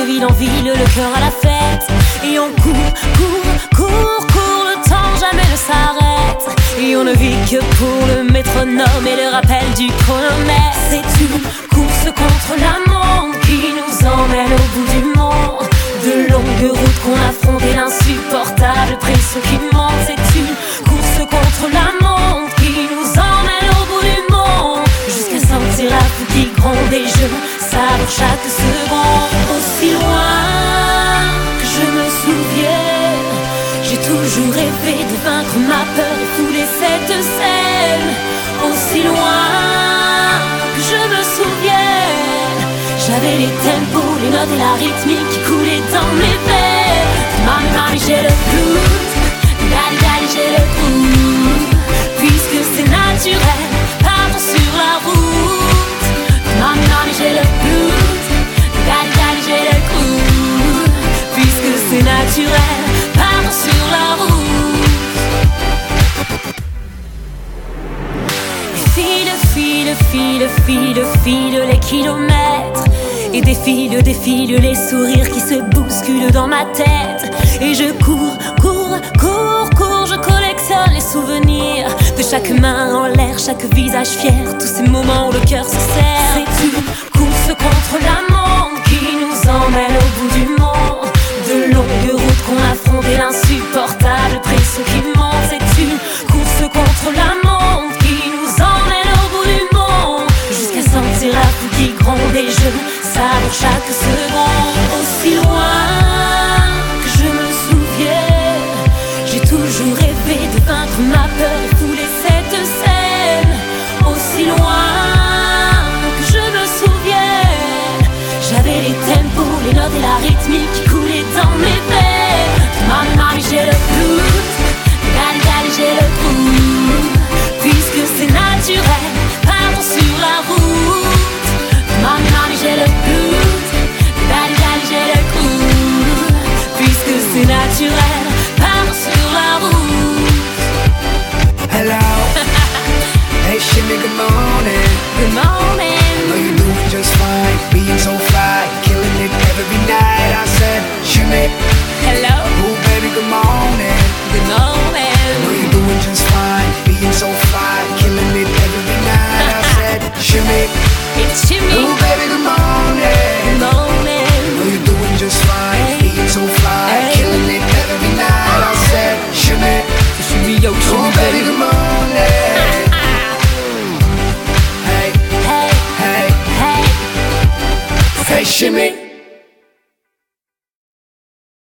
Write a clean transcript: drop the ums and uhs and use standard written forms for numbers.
ville en ville, le cœur à la fête. Et on court, le temps jamais ne s'arrête. Et on ne vit que pour le métronome et le rappel du chronomètre. C'est une course contre la montre qui nous emmène au bout du monde. De longues routes qu'on affronte et l'insupportable pression qui monte. C'est une course contre la montre qui nous emmène au bout du monde. Jusqu'à sentir la foule qui gronde et je savoure chaque seconde. Aussi loin que je me souvienne, j'ai toujours rêvé de vaincre ma peur et fouler cette scène. Aussi loin que je me souvienne, j'avais les tempos, les notes et la rythmique qui coulaient dans mes veines. Mami, mami, j'ai le blues, daddy, daddy, j'ai le groove. Puisque c'est naturel, partons sur la route. Mami, mami, j'ai le blues, daddy, daddy, j'ai le groove. Puisque c'est naturel, partons sur la route. File les kilomètres. Et défile les sourires qui se bousculent dans ma tête. Et je cours, je collectionne les souvenirs de chaque main en l'air, chaque visage fier, tous ces moments où le cœur se serre. C'est une course contre la montre qui nous emmène au bout du monde. De longues routes qu'on affronte et l'insupportable pression qui monte. C'est une course contre la montre qui nous emmène au bout du monde. Jusqu'à sentir la foule qui gronde et je savoure chaque seconde. Aussi loin que je me souvienne, j'ai toujours rêvé de vaincre ma peur et fouler cette scène. Aussi loin que je me souvienne, j'avais les tempos, les notes et la rythmique qui coulaient dans mes veines. Mami, mami, j'ai le blues, daddy, daddy, j'ai le groove. Puisque c'est naturel, partons sur la route. Mami, mami, j'ai le blues, daddy, daddy, j'ai le groove. Puisque c'est naturel, partons sur la route. Hello. Hey, shimmy, good morning. Good morning. Know you're doing just fine, being so fly, killing it every night. I said, shimmy. Hello. Oh, baby, good morning. Good morning. Know you're doing just fine, being so fly, killing it every night. I said, shimmy. It's Jimmy. Oh, baby, good morning. Good morning. Know you're doing just fine, Hey. being so fly, Hey. killing it every night. I said, shimmy. Jimmy, yo, Oh, Jimmy, baby, good morning. Hey, Hey, hey, hey. hey, shimmy.